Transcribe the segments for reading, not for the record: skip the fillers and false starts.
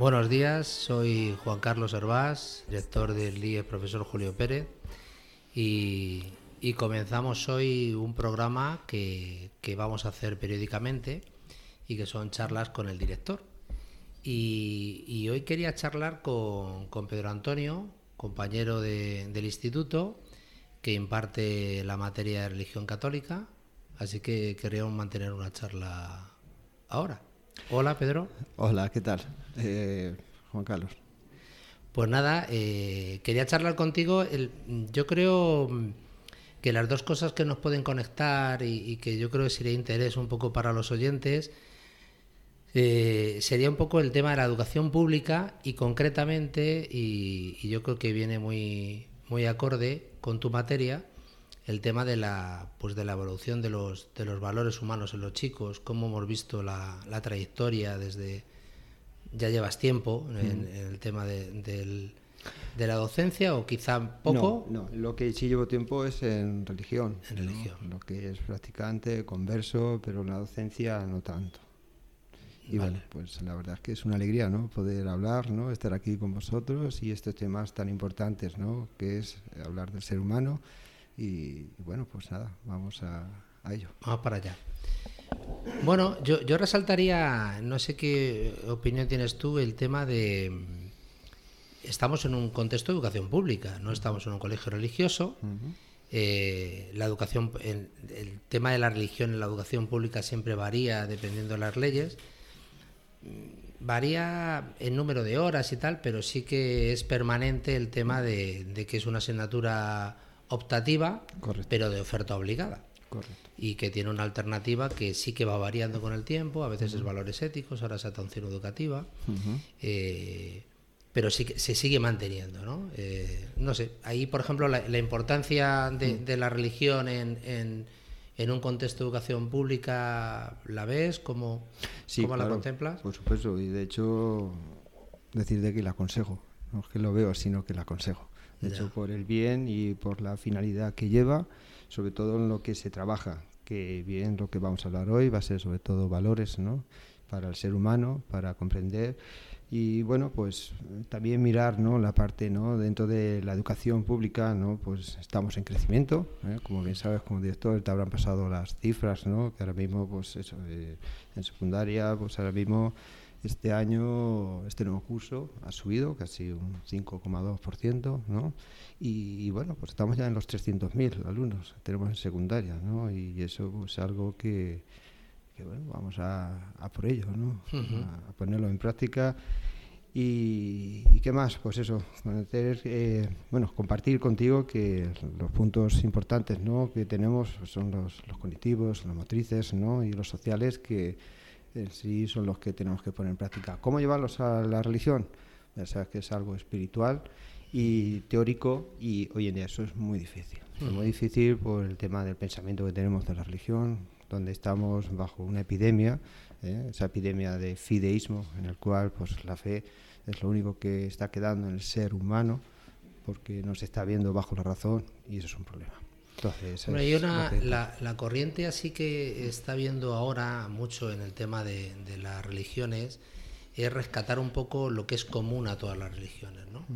Buenos días, soy Juan Carlos Hervás, director del IES Profesor Julio Pérez, y comenzamos hoy un programa que vamos a hacer periódicamente y que son charlas con el director. Y hoy quería charlar con Pedro Antonio, compañero del instituto, que imparte la materia de religión católica, así que queríamos mantener una charla ahora. Hola, Pedro. Hola, ¿qué tal? Juan Carlos. Pues nada, quería charlar contigo. Yo creo que las dos cosas que nos pueden conectar y que yo creo que sería de interés un poco para los oyentes sería un poco el tema de la educación pública y concretamente, y yo creo que viene muy, muy acorde con tu materia, el tema de la evolución de los valores humanos en los chicos, cómo hemos visto la trayectoria desde... ¿Ya llevas tiempo en el tema de la docencia o quizá poco? No, lo que sí llevo tiempo es en religión. En religión. Lo que es practicante, converso, pero en la docencia no tanto. Y Vale. bueno, pues la verdad es que es una alegría, ¿no? Poder hablar, ¿no? Estar aquí con vosotros y estos temas tan importantes, ¿no? Que es hablar del ser humano y bueno, pues nada, vamos a ello. Vamos para allá. Bueno, yo resaltaría, no sé qué opinión tienes tú, el tema de... Estamos en un contexto de educación pública, no estamos en un colegio religioso. La educación, el tema de la religión en la educación pública siempre varía dependiendo de las leyes. Varía en número de horas y tal, pero sí que es permanente el tema de que es una asignatura optativa, Correcto. pero de oferta obligada. Correcto. Y que tiene una alternativa que sí que va variando con el tiempo, a veces es valores éticos, ahora es atención educativa, pero sí que se sigue manteniendo, ¿no? No sé, ahí por ejemplo la importancia de la religión en un contexto de educación pública, ¿la ves? ¿Cómo Claro, la contemplas? Por supuesto, y de hecho decir de que la aconsejo, no es que lo veo, sino que la aconsejo. De hecho, por el bien y por la finalidad que lleva, sobre todo en lo que se trabaja, que bien lo que vamos a hablar hoy va a ser sobre todo valores, ¿no? Para el ser humano, para comprender y bueno, pues también mirar, ¿no? La parte, ¿no? Dentro de la educación pública, ¿no? Pues estamos en crecimiento, como bien sabes, como director te habrán pasado las cifras, ¿no? Que ahora mismo, pues eso, en secundaria, pues ahora mismo este año, este nuevo curso ha subido casi un 5,2%, ¿no? Y bueno, pues estamos ya en los 300.000 alumnos, tenemos en secundaria, ¿no? Y eso es pues, algo que bueno, vamos a por ello, ¿no? A ponerlo en práctica. ¿Y qué más? Pues eso, compartir contigo que los puntos importantes, ¿no? Que tenemos son los cognitivos, los motrices, ¿no? Y los sociales que en sí son los que tenemos que poner en práctica. ¿Cómo llevarlos a la religión? Ya sabes que es algo espiritual y teórico y hoy en día eso es muy difícil. Es muy difícil por el tema del pensamiento que tenemos de la religión, donde estamos bajo una epidemia, esa epidemia de fideísmo en el cual pues la fe es lo único que está quedando en el ser humano porque no se está viendo bajo la razón y eso es un problema. Entonces, bueno, hay la corriente así que está viendo ahora mucho en el tema de las religiones es rescatar un poco lo que es común a todas las religiones, ¿no?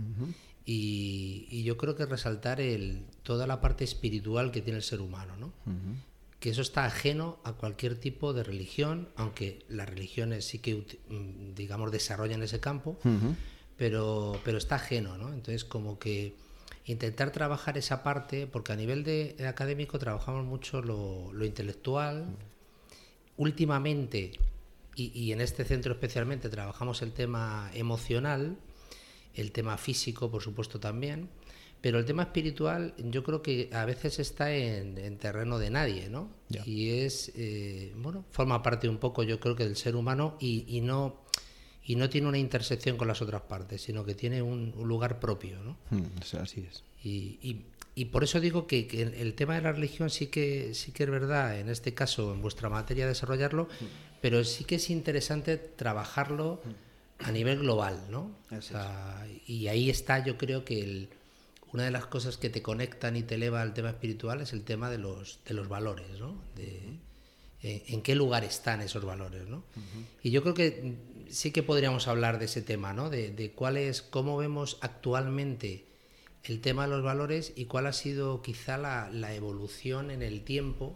Y yo creo que resaltar toda la parte espiritual que tiene el ser humano, ¿no? Que eso está ajeno a cualquier tipo de religión, aunque las religiones sí que, digamos, desarrollan ese campo, pero está ajeno, ¿no? Entonces, como que intentar trabajar esa parte, porque a nivel de académico trabajamos mucho lo intelectual. Últimamente, y en este centro especialmente, trabajamos el tema emocional, el tema físico, por supuesto, también. Pero el tema espiritual yo creo que a veces está en terreno de nadie, ¿no? Yeah. Y es, forma parte un poco yo creo que del ser humano y no tiene una intersección con las otras partes, sino que tiene un lugar propio, ¿no? Así es. Y por eso digo que el tema de la religión sí que es verdad, en este caso, en vuestra materia, desarrollarlo, pero sí que es interesante trabajarlo a nivel global, ¿no? O sea, y ahí está, yo creo que una de las cosas que te conectan y te eleva al tema espiritual es el tema de los valores, ¿no? En qué lugar están esos valores, ¿no? Y yo creo que sí que podríamos hablar de ese tema, ¿no? De cómo vemos actualmente el tema de los valores y cuál ha sido quizá la evolución en el tiempo,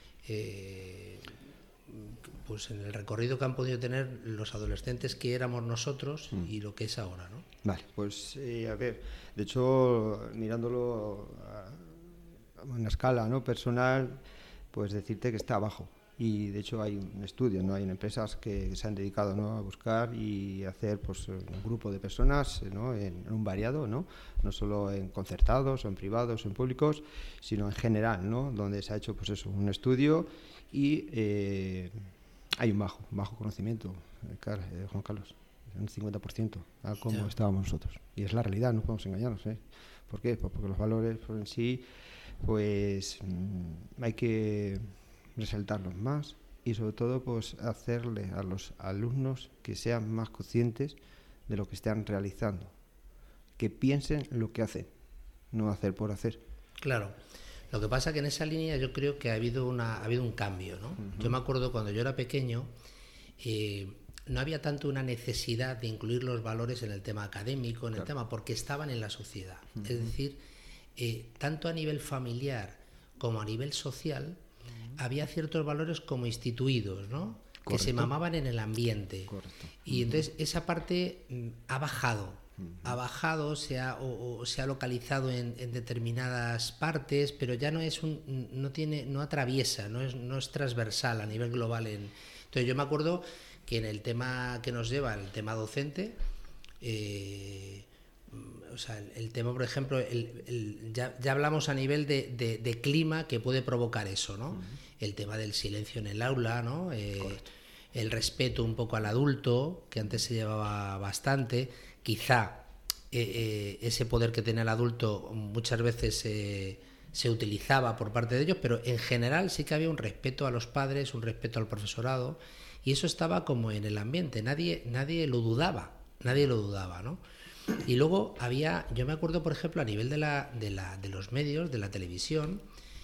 pues en el recorrido que han podido tener los adolescentes que éramos nosotros y lo que es ahora, ¿no? Vale, pues a ver, de hecho, mirándolo a una escala, ¿no?, personal, pues decirte que está abajo. Y de hecho hay un estudio, ¿no?, hay empresas que se han dedicado, ¿no?, a buscar y hacer pues un grupo de personas, ¿no?, en un variado, ¿no?, no solo en concertados o en privados o en públicos, sino en general, ¿no?, donde se ha hecho pues eso, un estudio y hay un bajo conocimiento, Juan Carlos, un 50% a cómo estábamos nosotros. Y es la realidad, no podemos engañarnos, ¿eh? ¿Por qué? Pues porque los valores por en sí, pues hay que resaltarlos más y sobre todo pues hacerle a los alumnos que sean más conscientes de lo que están realizando, que piensen lo que hacen, no hacer por hacer. Claro. Lo que pasa que en esa línea yo creo que ha habido un cambio, ¿no? Yo me acuerdo cuando yo era pequeño, no había tanto una necesidad de incluir los valores en el tema académico, en el tema, porque estaban en la sociedad. Es decir, tanto a nivel familiar como a nivel social, había ciertos valores como instituidos, ¿no? Que se mamaban en el ambiente. Correcto. Y entonces esa parte ha bajado. Ha bajado, se ha localizado en determinadas partes, pero ya no es no atraviesa, no es transversal a nivel global. Entonces yo me acuerdo que en el tema que nos lleva, el tema docente, o sea, el tema, por ejemplo, ya hablamos a nivel de clima que puede provocar eso, ¿no? El tema del silencio en el aula, ¿no? El respeto un poco al adulto, que antes se llevaba bastante. Quizá ese poder que tenía el adulto muchas veces se utilizaba por parte de ellos, pero en general sí que había un respeto a los padres, un respeto al profesorado, y eso estaba como en el ambiente, nadie lo dudaba, ¿no? Y luego yo me acuerdo, por ejemplo, a nivel de los medios, de la televisión,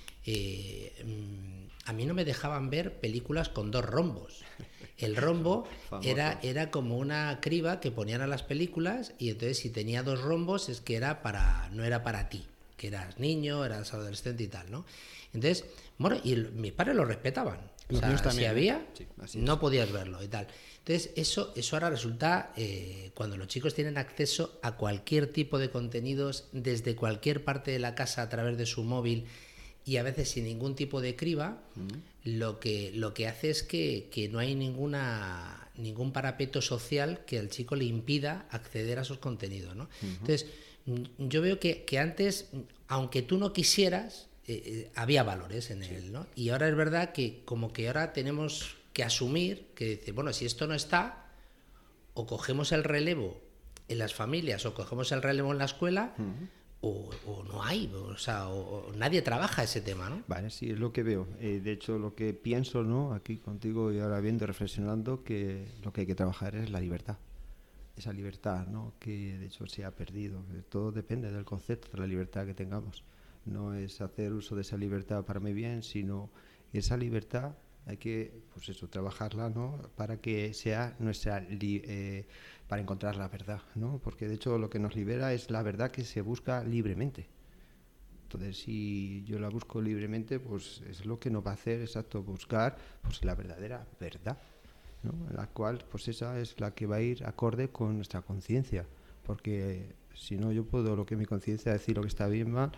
a mí no me dejaban ver películas con 2 rombos. El rombo era como una criba que ponían a las películas, y entonces si tenía 2 rombos es que no era para ti, que eras niño, eras adolescente y tal, ¿no? Entonces, bueno, y mis padres lo respetaban. O sea, también, si había, sí, no podías verlo y tal. Entonces, eso ahora resulta, cuando los chicos tienen acceso a cualquier tipo de contenidos desde cualquier parte de la casa a través de su móvil, y a veces sin ningún tipo de criba, lo que hace es que no hay ningún parapeto social que al chico le impida acceder a esos contenidos, ¿no? Entonces, yo veo que antes, aunque tú no quisieras, había valores en él, ¿no? Y ahora es verdad que como que ahora tenemos que asumir que dice, bueno, si esto no está, o cogemos el relevo en las familias o cogemos el relevo en la escuela, o no hay, o sea, o nadie trabaja ese tema, ¿no? Vale, sí, es lo que veo. De hecho, lo que pienso, ¿no?, aquí contigo y ahora viendo, reflexionando, que lo que hay que trabajar es la libertad. Esa libertad, ¿no?, que de hecho se ha perdido. Todo depende del concepto de la libertad que tengamos. No es hacer uso de esa libertad para mi bien, sino esa libertad hay que, pues eso, trabajarla, ¿no?, para que sea nuestra para encontrar la verdad, ¿no? Porque de hecho lo que nos libera es la verdad que se busca libremente. Entonces, si yo la busco libremente, pues es lo que nos va a hacer, exacto, buscar pues la verdadera verdad, ¿no?, la cual, pues esa es la que va a ir acorde con nuestra conciencia, porque si no, yo puedo, lo que mi conciencia, decir lo que está bien, mal,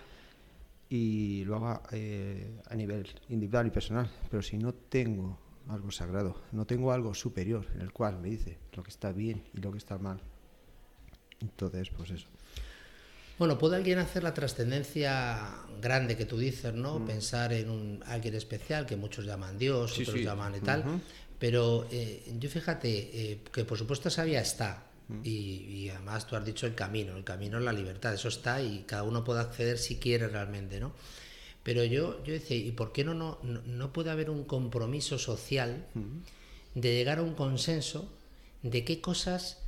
y lo haga a nivel individual y personal, pero si no tengo algo sagrado, no tengo algo superior en el cual me dice lo que está bien y lo que está mal, entonces pues eso. Bueno, ¿puede alguien hacer la trascendencia grande que tú dices, ¿no? Pensar en alguien especial, que muchos llaman Dios, otros llaman y tal, pero yo fíjate que por supuesto esa vía está. Y además tú has dicho el camino es la libertad, eso está, y cada uno puede acceder si quiere realmente, ¿no? Pero yo decía, ¿y por qué no puede haber un compromiso social de llegar a un consenso de qué cosas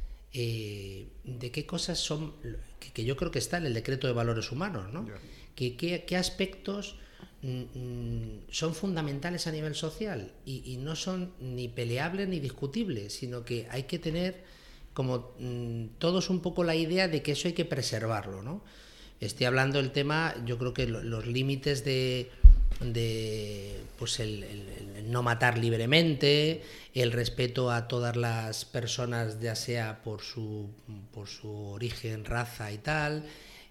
son, que yo creo que está en el decreto de valores humanos, ¿no? ¿Qué aspectos son fundamentales a nivel social y no son ni peleables ni discutibles, sino que hay que tener como todos un poco la idea de que eso hay que preservarlo, ¿no? Estoy hablando del tema, yo creo que los límites de pues el no matar libremente, el respeto a todas las personas, ya sea por su origen, raza y tal,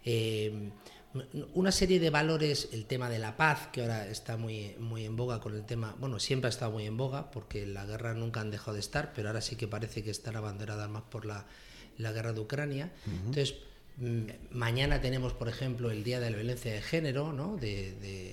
una serie de valores, el tema de la paz, que ahora está muy en boga con el tema, bueno, siempre ha estado muy en boga, porque la guerra nunca han dejado de estar, pero ahora sí que parece que están abanderadas más por la guerra de Ucrania. Entonces, mañana tenemos, por ejemplo, el Día de la Violencia de Género, ¿no? de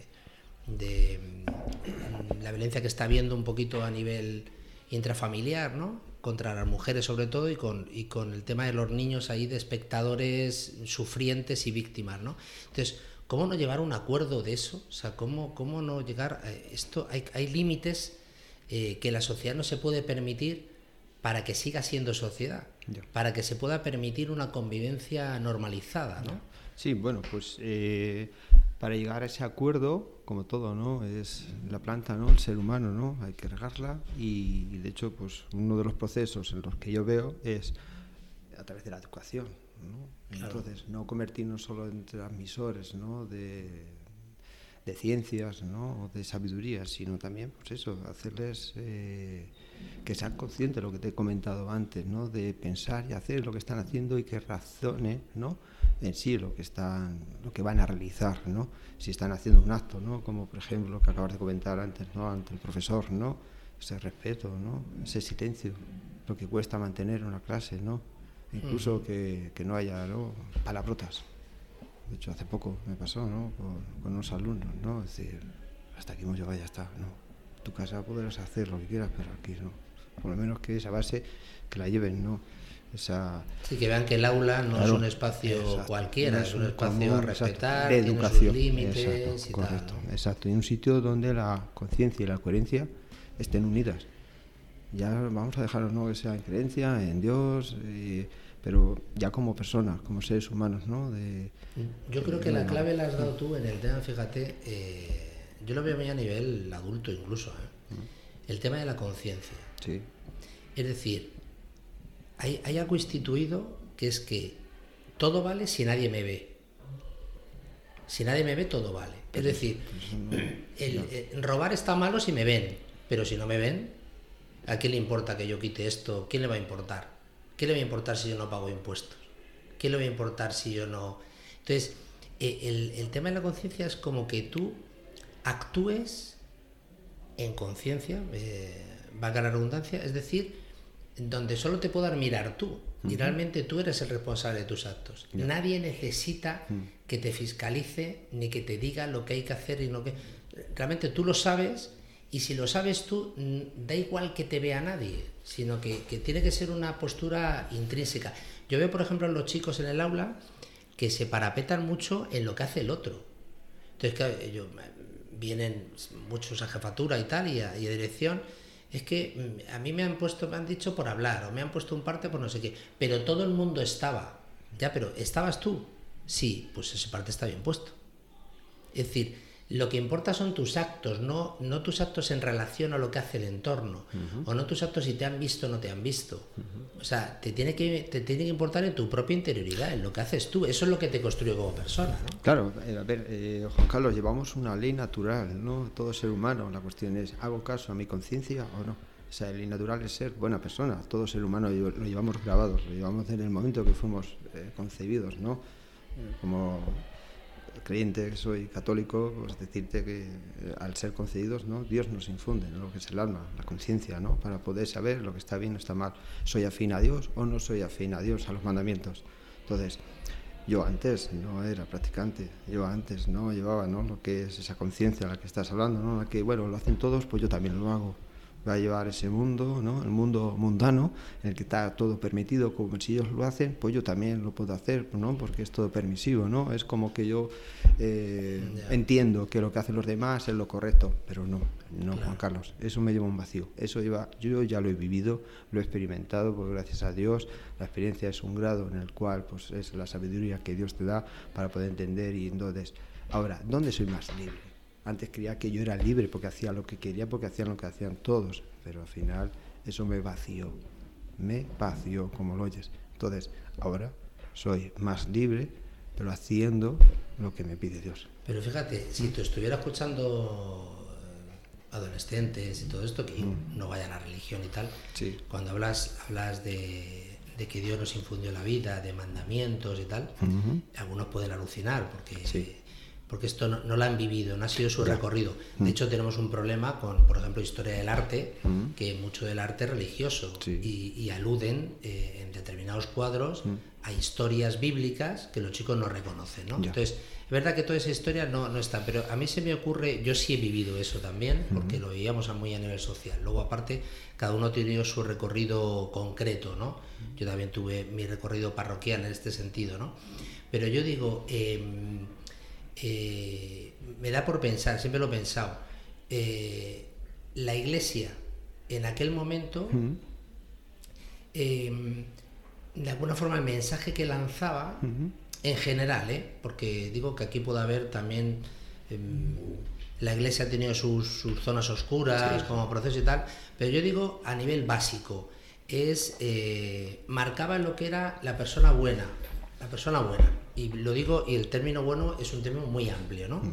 la violencia que está habiendo un poquito a nivel intrafamiliar, ¿no? Contra las mujeres sobre todo, y con el tema de los niños ahí de espectadores sufrientes y víctimas, ¿no? Entonces, ¿cómo no llevar un acuerdo de eso? O sea, ¿cómo no llegar a esto? Hay límites que la sociedad no se puede permitir para que siga siendo sociedad, para que se pueda permitir una convivencia normalizada, ¿no? Sí, bueno, pues para llegar a ese acuerdo, como todo, ¿no? Es la planta, ¿no? El ser humano, ¿no? Hay que regarla y de hecho, pues uno de los procesos en los que yo veo es a través de la educación, ¿no? Claro. Entonces, no convertirnos solo en transmisores, ¿no? de ciencias, ¿no? O de sabiduría, sino también, pues eso, hacerles que sean conscientes de lo que te he comentado antes, ¿no? De pensar y hacer lo que están haciendo y que razone, ¿no? En sí lo que van a realizar, ¿no? Si están haciendo un acto, ¿no? Como por ejemplo lo que acabas de comentar antes, ¿no? Ante el profesor, ¿no? Ese respeto, ¿no? Ese silencio, lo que cuesta mantener una clase, ¿no? Incluso que no haya, ¿no? Palabrotas. De hecho, hace poco me pasó, ¿no? Con unos alumnos, ¿no? Es decir, hasta aquí hemos llegado, ya está, ¿no? En tu casa podrás hacer lo que quieras, pero aquí no. Por lo menos que esa base, que la lleven, ¿no? Sí, que vean que el aula no es un espacio cualquiera, es un espacio a respetar, de educación, tiene sus límites, exacto, y correcto, tal, ¿no? Exacto, y un sitio donde la conciencia y la coherencia estén unidas. Ya vamos a dejarnos, ¿no? Que sea en creencia, en Dios, pero ya como personas, como seres humanos, ¿no? Yo creo que la clave la has dado tú en el tema, fíjate, yo lo veo muy a nivel adulto incluso, el tema de la conciencia. Sí. Es decir, hay algo instituido que es que todo vale si nadie me ve. Si nadie me ve, todo vale. Es decir, robar está malo si me ven, pero si no me ven, ¿a quién le importa que yo quite esto? ¿Quién le va a importar? ¿Qué le va a importar si yo no pago impuestos? ¿Qué le va a importar si yo no...? Entonces, el tema de la conciencia es como que tú actúes en conciencia, valga la redundancia, es decir, donde solo te puedas mirar tú, y realmente tú eres el responsable de tus actos. Nadie necesita que te fiscalice ni que te diga lo que hay que hacer y lo que... Realmente tú lo sabes, y si lo sabes tú, da igual que te vea nadie, sino que tiene que ser una postura intrínseca. Yo veo, por ejemplo, a los chicos en el aula que se parapetan mucho en lo que hace el otro. Entonces, claro, vienen muchos a jefatura y tal, y a dirección. Es que a mí me han dicho por hablar, o me han puesto un parte por no sé qué, pero todo el mundo estaba. Ya, pero ¿estabas tú? Sí, pues ese parte está bien puesto. Es decir, lo que importa son tus actos, no tus actos en relación a lo que hace el entorno, o no tus actos si te han visto o no te han visto. O sea, te tiene que importar en tu propia interioridad, en lo que haces tú. Eso es lo que te construye como persona, ¿no? Claro, a ver, Juan Carlos, llevamos una ley natural, ¿no? Todo ser humano, la cuestión es, ¿hago caso a mi conciencia o no? O sea, la ley natural es ser buena persona. Todo ser humano lo llevamos grabados, lo llevamos desde el momento que fuimos concebidos, ¿no? Como creyente que soy católico, pues decirte que al ser concebidos, ¿no? Dios nos infunde, ¿no? Lo que es el alma, la conciencia, ¿no? Para poder saber lo que está bien o está mal. ¿Soy afín a Dios o no soy afín a Dios, a los mandamientos? Entonces, yo antes no era practicante, yo antes no llevaba, ¿no? Lo que es esa conciencia a la que estás hablando, ¿no? La que, bueno, lo hacen todos, pues yo también lo hago. Va a llevar ese mundo, ¿no? El mundo mundano, en el que está todo permitido, como si ellos lo hacen, pues yo también lo puedo hacer, ¿no? Porque es todo permisivo, ¿no? Es como que yo entiendo que lo que hacen los demás es lo correcto, pero no, claro. Juan Carlos, eso me lleva un vacío. Yo ya lo he vivido, lo he experimentado, pues gracias a Dios, la experiencia es un grado en el cual pues es la sabiduría que Dios te da para poder entender. Y entonces, ahora, ¿dónde soy más libre? Antes creía que yo era libre porque hacía lo que quería, porque hacían lo que hacían todos, pero al final eso me vació, como lo oyes. Entonces, ahora soy más libre, pero haciendo lo que me pide Dios. Pero fíjate, si tú estuvieras escuchando adolescentes y todo esto, que no vayan a la religión y tal, sí. Cuando hablas de que Dios nos infundió la vida, de mandamientos y tal, algunos pueden alucinar porque esto no lo han vivido, no ha sido su recorrido. De hecho, tenemos un problema con, por ejemplo, historia del arte, que mucho del arte es religioso y aluden en determinados cuadros a historias bíblicas que los chicos no reconocen, ¿no? Entonces, es verdad que toda esa historia no está, pero a mí se me ocurre, yo sí he vivido eso también, porque lo vivíamos muy a nivel social. Luego, aparte, cada uno ha tenido su recorrido concreto, ¿no? Yo también tuve mi recorrido parroquial en este sentido, ¿no? Pero yo digo, me da por pensar, siempre lo he pensado, la Iglesia en aquel momento, de alguna forma el mensaje que lanzaba, en general, porque digo que aquí puede haber también, la Iglesia ha tenido sus zonas oscuras como proceso y tal, pero yo digo a nivel básico, marcaba lo que era la persona buena, y lo digo, y el término bueno es un término muy amplio, ¿no?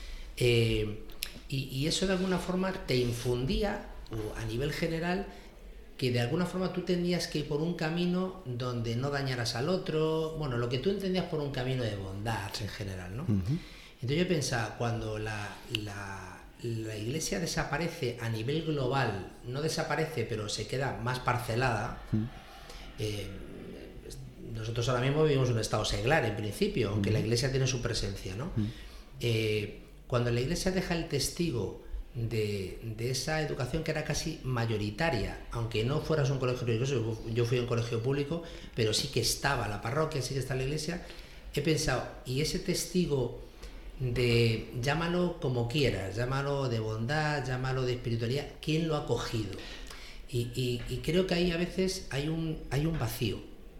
Y eso de alguna forma te infundía, a nivel general, que de alguna forma tú tenías que ir por un camino donde no dañaras al otro, bueno, lo que tú entendías por un camino de bondad en general, ¿no? Entonces yo pensaba, cuando la Iglesia desaparece a nivel global, no desaparece, pero se queda más parcelada, nosotros ahora mismo vivimos un estado seglar en principio, aunque la Iglesia tiene su presencia, ¿no? Cuando la Iglesia deja el testigo de esa educación que era casi mayoritaria, aunque no fueras un colegio religioso, yo fui a un colegio público, pero sí que estaba la parroquia, sí que está la Iglesia, he pensado, y ese testigo de, llámalo como quieras, llámalo de bondad, llámalo de espiritualidad, ¿quién lo ha cogido? Y creo que ahí a veces hay un vacío.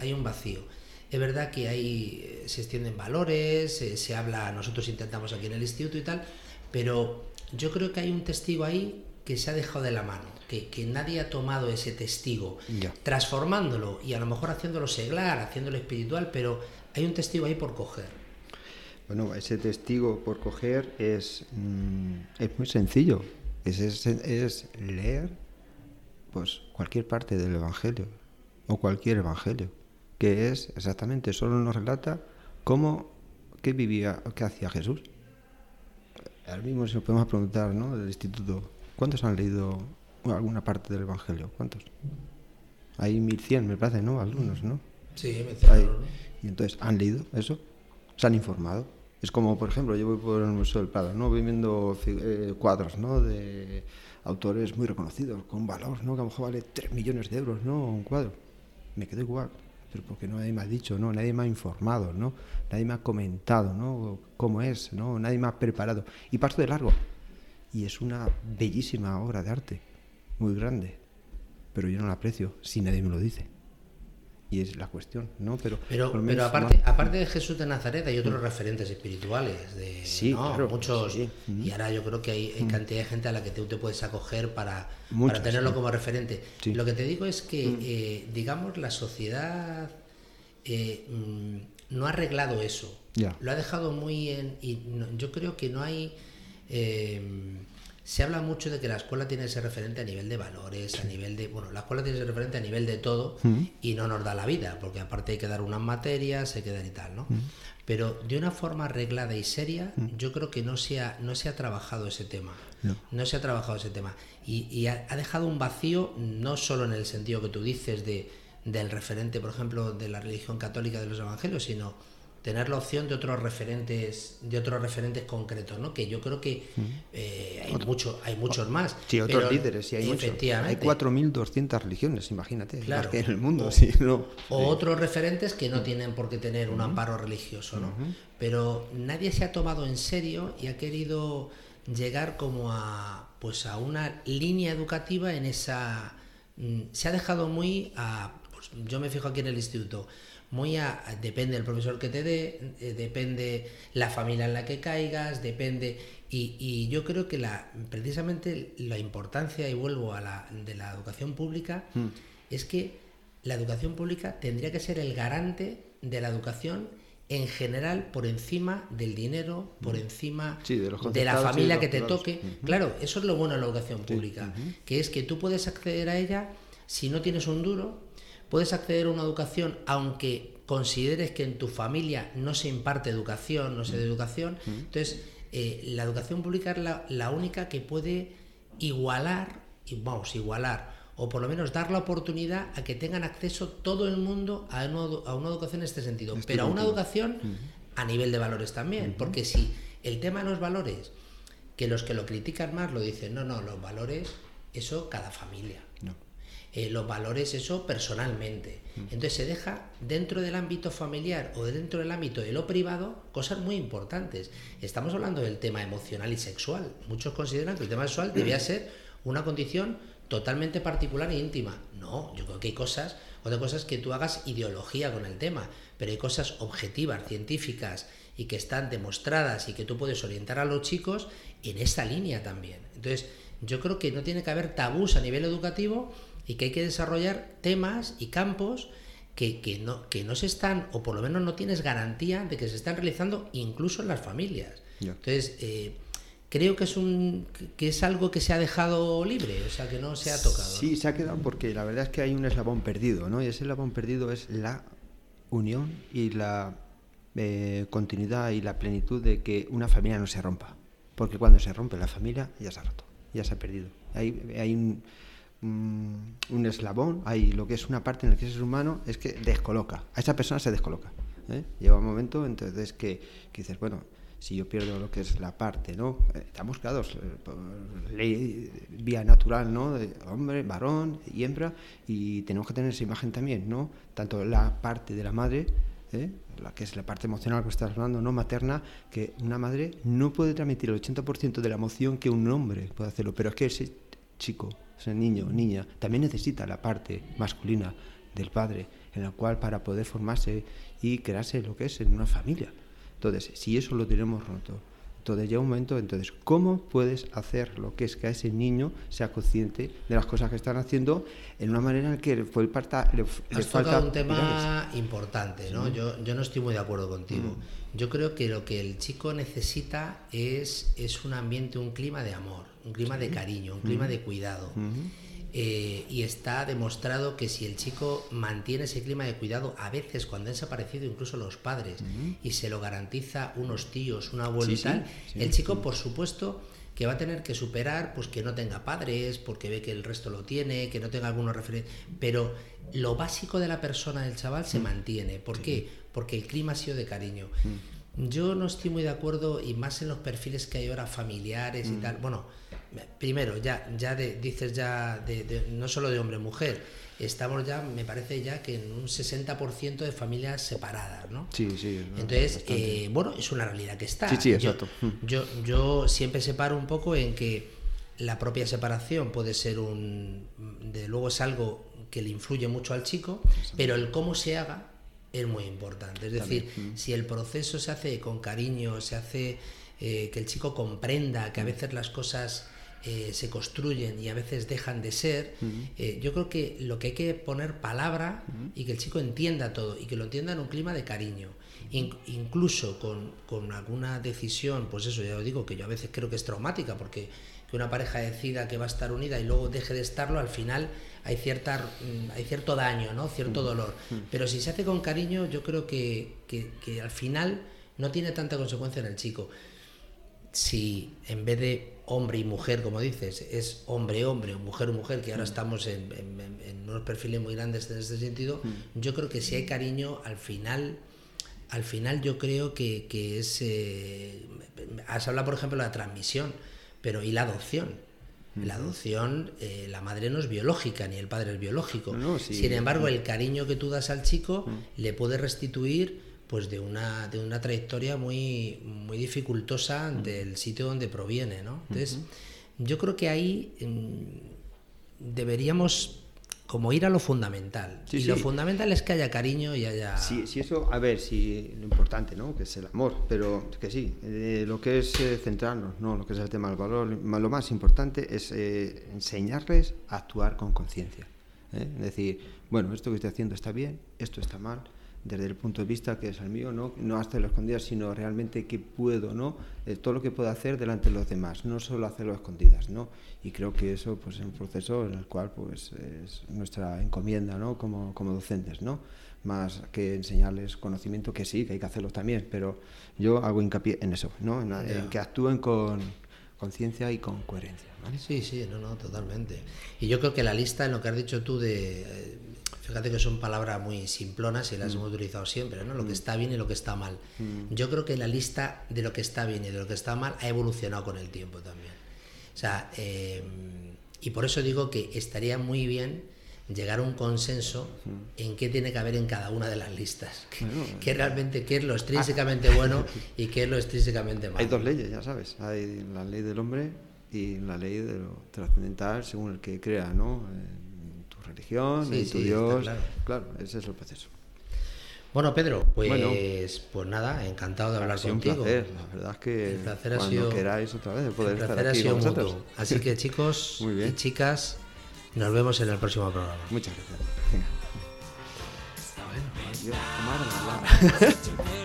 Es verdad que ahí se extienden valores, se habla, nosotros intentamos aquí en el instituto y tal, pero yo creo que hay un testigo ahí que se ha dejado de la mano, que nadie ha tomado ese testigo, transformándolo y a lo mejor haciéndolo seglar, haciéndolo espiritual, pero hay un testigo ahí por coger. Bueno, ese testigo por coger es muy sencillo, es leer pues cualquier parte del Evangelio o cualquier Evangelio, que es exactamente, solo nos relata qué vivía, qué hacía Jesús. Ahora mismo si nos podemos preguntar, ¿no?, del instituto, ¿cuántos han leído alguna parte del Evangelio? ¿Cuántos? Hay 1100, me parece, ¿no?, alumnos, ¿no? Sí, me entiendo. Y entonces, ¿han leído eso? ¿Se han informado? Es como, por ejemplo, yo voy por el Museo del Prado, ¿no?, voy viendo cuadros, ¿no?, de autores muy reconocidos, con valor, ¿no?, que a lo mejor vale 3 millones de euros, ¿no?, un cuadro. Me quedo igual, pero porque nadie me ha dicho, ¿no?, nadie me ha informado, ¿no?, nadie me ha comentado, ¿no?, cómo es, ¿no?, nadie me ha preparado. Y paso de largo. Y es una bellísima obra de arte, muy grande, pero yo no la aprecio si nadie me lo dice. Y es la cuestión, ¿no? Pero aparte de Jesús de Nazaret hay otros referentes espirituales, claro, muchos, sí. Y ahora yo creo que hay cantidad de gente a la que tú te puedes acoger para tenerlo como referente. Sí. Lo que te digo es que, digamos, la sociedad no ha arreglado eso. Lo ha dejado muy yo creo que no hay... se habla mucho de que la escuela tiene que ser referente a nivel de valores, a nivel de... Bueno, la escuela tiene que ser referente a nivel de todo y no nos da la vida, porque aparte hay que dar unas materias, hay que dar y tal, ¿no? Pero de una forma arreglada y seria, yo creo que no se ha trabajado ese tema. No se ha trabajado ese tema. Y ha dejado un vacío, no solo en el sentido que tú dices del referente, por ejemplo, de la religión católica de los evangelios, sino tener la opción de otros referentes concretos, ¿no? Que yo creo que hay muchos más. Sí, otros líderes, sí, hay muchos. Hay 4.200 religiones, imagínate, más que en el mundo. Otros referentes que no tienen por qué tener un amparo religioso, ¿no? Pero nadie se ha tomado en serio y ha querido llegar como a una línea educativa en esa... Se ha dejado muy pues yo me fijo aquí en el instituto, depende del profesor que te dé, depende la familia en la que caigas, depende... Y yo creo que precisamente la importancia, y vuelvo de la educación pública, es que la educación pública tendría que ser el garante de la educación en general, por encima del dinero, por encima de la familia que te toque. Claro, eso es lo bueno de la educación pública, que es que tú puedes acceder a ella si no tienes un duro, puedes acceder a una educación aunque consideres que en tu familia no se imparte educación, no se da educación. Entonces, la educación pública es la única que puede igualar, o por lo menos dar la oportunidad a que tengan acceso todo el mundo a una educación en este sentido, pero a una educación a nivel de valores también, porque si el tema de los valores, que los que lo critican más lo dicen, no, los valores, eso cada familia. Los valores, eso personalmente. Entonces se deja dentro del ámbito familiar o dentro del ámbito de lo privado cosas muy importantes. Estamos hablando del tema emocional y sexual. Muchos consideran que el tema sexual debía ser una condición totalmente particular e íntima. No, yo creo que hay otra cosa es que tú hagas ideología con el tema, pero hay cosas objetivas, científicas y que están demostradas y que tú puedes orientar a los chicos en esa línea también. Entonces, yo creo que no tiene que haber tabús a nivel educativo y que hay que desarrollar temas y campos que no se están, o por lo menos no tienes garantía de que se están realizando incluso en las familias. Entonces, creo que es algo que se ha dejado libre, o sea, que no se ha tocado. Sí, ¿no? Se ha quedado porque la verdad es que hay un eslabón perdido, ¿no? Y ese eslabón perdido es la unión y la continuidad y la plenitud de que una familia no se rompa. Porque cuando se rompe la familia, ya se ha roto, ya se ha perdido. Hay un eslabón, hay lo que es una parte en la que el ser humano es que descoloca, a esa persona se descoloca, Llega un momento entonces que dices, bueno, si yo pierdo lo que es la parte, ¿no? Estamos creados por ley, vía natural, ¿no? De hombre, varón y hembra, y tenemos que tener esa imagen también, ¿no? Tanto la parte de la madre, la que es la parte emocional que estás hablando, no materna, que una madre no puede transmitir el 80% de la emoción que un hombre puede hacerlo, pero es que ese chico, ese niño o niña, también necesita la parte masculina del padre, en la cual para poder formarse y crearse lo que es en una familia. Entonces, si eso lo tenemos roto, entonces llega un momento, entonces, ¿cómo puedes hacer lo que es que a ese niño sea consciente de las cosas que están haciendo en una manera en que le falta un tema importante, ¿no? Sí. Yo no estoy muy de acuerdo contigo. Yo creo que lo que el chico necesita es un ambiente, un clima de amor, un clima de cariño, un clima de cuidado. Y está demostrado que si el chico mantiene ese clima de cuidado, a veces cuando han desaparecido incluso los padres y se lo garantiza unos tíos, un abuelo y tal, el chico por supuesto que va a tener que superar pues que no tenga padres, porque ve que el resto lo tiene, que no tenga algunos referentes, pero lo básico de la persona, del chaval, se mantiene. ¿Por qué? Porque el clima ha sido de cariño. Yo no estoy muy de acuerdo, y más en los perfiles que hay ahora familiares y tal. Bueno, primero, dices no solo de hombre-mujer, estamos ya, me parece ya que en un 60% de familias separadas, ¿no? Sí. Entonces, bueno, es una realidad que está. Sí, exacto. Yo siempre separo un poco en que la propia separación puede ser de luego es algo que le influye mucho al chico, pero el cómo se haga es muy importante. Es decir, si el proceso se hace con cariño, se hace que el chico comprenda que a veces las cosas se construyen y a veces dejan de ser, yo creo que lo que hay que poner palabra y que el chico entienda todo y que lo entienda en un clima de cariño. Incluso con alguna decisión, pues eso, ya lo digo, que yo a veces creo que es traumática, porque que una pareja decida que va a estar unida y luego deje de estarlo, al final hay cierto daño, ¿no? Cierto dolor. Pero si se hace con cariño, yo creo que al final no tiene tanta consecuencia en el chico. Si en vez de hombre y mujer, como dices, es hombre-hombre o mujer-mujer, que ahora estamos en unos perfiles muy grandes en este sentido, yo creo que si hay cariño, al final yo creo que es... has hablado, por ejemplo, de la transmisión, pero ¿y la adopción? La adopción, la madre no es biológica, ni el padre es biológico. Sin embargo, el cariño que tú das al chico le puede restituir pues de una trayectoria muy, muy dificultosa del sitio donde proviene, ¿no? Entonces, yo creo que ahí deberíamos como ir a lo fundamental. Sí, y sí. lo fundamental es que haya cariño y haya... Sí, eso, a ver, sí, lo importante, ¿no? Que es el amor, pero que sí, lo que es centrarnos, ¿no? Lo que es el tema del valor, lo más importante es enseñarles a actuar con conciencia. Es decir, bueno, esto que estoy haciendo está bien, esto está mal, desde el punto de vista que es el mío, no hacerlo escondidas, sino realmente que puedo, ¿no? Todo lo que puedo hacer delante de los demás, no solo hacerlo escondidas, ¿no? Y creo que eso pues es un proceso en el cual pues es nuestra encomienda, ¿no? Como docentes, ¿no? Más que enseñarles conocimiento, que sí, que hay que hacerlo también, pero yo hago hincapié en eso, ¿no? En que actúen con conciencia y con coherencia, ¿vale? Sí, totalmente. Y yo creo que la lista, en lo que has dicho tú fíjate que son palabras muy simplonas y las hemos utilizado siempre, ¿no? Lo que está bien y lo que está mal. Yo creo que la lista de lo que está bien y de lo que está mal ha evolucionado con el tiempo también. O sea, y por eso digo que estaría muy bien llegar a un consenso en qué tiene que haber en cada una de las listas. Qué es lo extrínsecamente bueno y qué es lo extrínsecamente malo. Hay dos leyes, ya sabes. Hay la ley del hombre y la ley de lo trascendental según el que crea, ¿no? Religión, y tu Dios, claro, ese es el proceso. Bueno, Pedro, pues nada, encantado de hablar contigo. Un placer, la verdad es que el placer cuando ha sido, queráis otra vez poder estar aquí ha sido con vosotros. mutuo. Así que chicos y chicas, nos vemos en el próximo programa. Muchas gracias. Venga. Está bueno. Dios,